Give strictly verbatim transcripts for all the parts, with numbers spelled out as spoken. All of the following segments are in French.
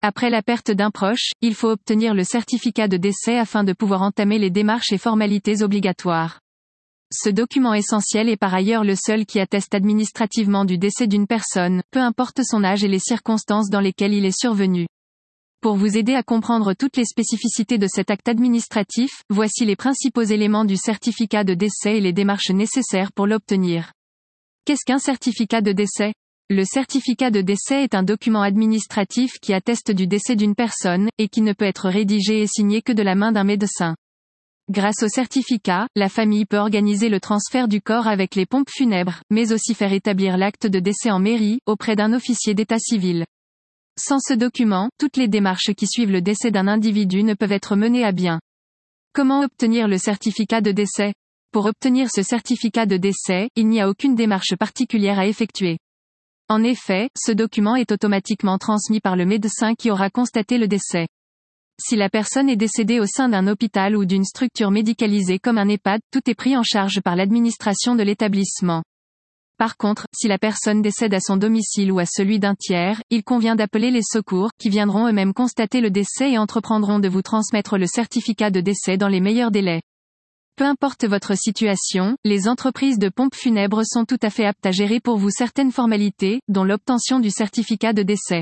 Après la perte d'un proche, il faut obtenir le certificat de décès afin de pouvoir entamer les démarches et formalités obligatoires. Ce document essentiel est par ailleurs le seul qui atteste administrativement du décès d'une personne, peu importe son âge et les circonstances dans lesquelles il est survenu. Pour vous aider à comprendre toutes les spécificités de cet acte administratif, voici les principaux éléments du certificat de décès et les démarches nécessaires pour l'obtenir. Qu'est-ce qu'un certificat de décès ? Le certificat de décès est un document administratif qui atteste du décès d'une personne, et qui ne peut être rédigé et signé que de la main d'un médecin. Grâce au certificat, la famille peut organiser le transfert du corps avec les pompes funèbres, mais aussi faire établir l'acte de décès en mairie, auprès d'un officier d'état civil. Sans ce document, toutes les démarches qui suivent le décès d'un individu ne peuvent être menées à bien. Comment obtenir le certificat de décès ? Pour obtenir ce certificat de décès, il n'y a aucune démarche particulière à effectuer. En effet, ce document est automatiquement transmis par le médecin qui aura constaté le décès. Si la personne est décédée au sein d'un hôpital ou d'une structure médicalisée comme un EHPAD, tout est pris en charge par l'administration de l'établissement. Par contre, si la personne décède à son domicile ou à celui d'un tiers, il convient d'appeler les secours, qui viendront eux-mêmes constater le décès et entreprendront de vous transmettre le certificat de décès dans les meilleurs délais. Peu importe votre situation, les entreprises de pompes funèbres sont tout à fait aptes à gérer pour vous certaines formalités, dont l'obtention du certificat de décès.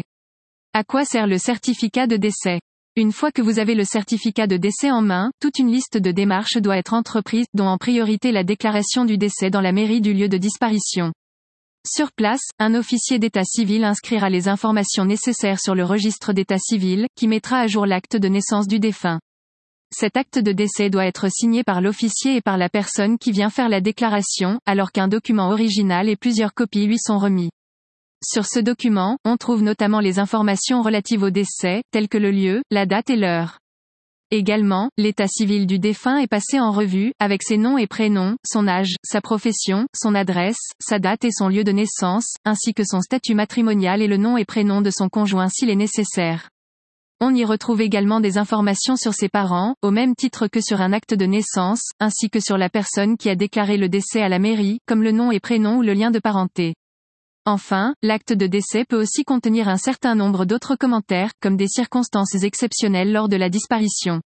À quoi sert le certificat de décès ? Une fois que vous avez le certificat de décès en main, toute une liste de démarches doit être entreprise, dont en priorité la déclaration du décès dans la mairie du lieu de disparition. Sur place, un officier d'état civil inscrira les informations nécessaires sur le registre d'état civil, qui mettra à jour l'acte de naissance du défunt. Cet acte de décès doit être signé par l'officier et par la personne qui vient faire la déclaration, alors qu'un document original et plusieurs copies lui sont remis. Sur ce document, on trouve notamment les informations relatives au décès, telles que le lieu, la date et l'heure. Également, l'état civil du défunt est passé en revue, avec ses noms et prénoms, son âge, sa profession, son adresse, sa date et son lieu de naissance, ainsi que son statut matrimonial et le nom et prénom de son conjoint s'il est nécessaire. On y retrouve également des informations sur ses parents, au même titre que sur un acte de naissance, ainsi que sur la personne qui a déclaré le décès à la mairie, comme le nom et prénom ou le lien de parenté. Enfin, l'acte de décès peut aussi contenir un certain nombre d'autres commentaires, comme des circonstances exceptionnelles lors de la disparition.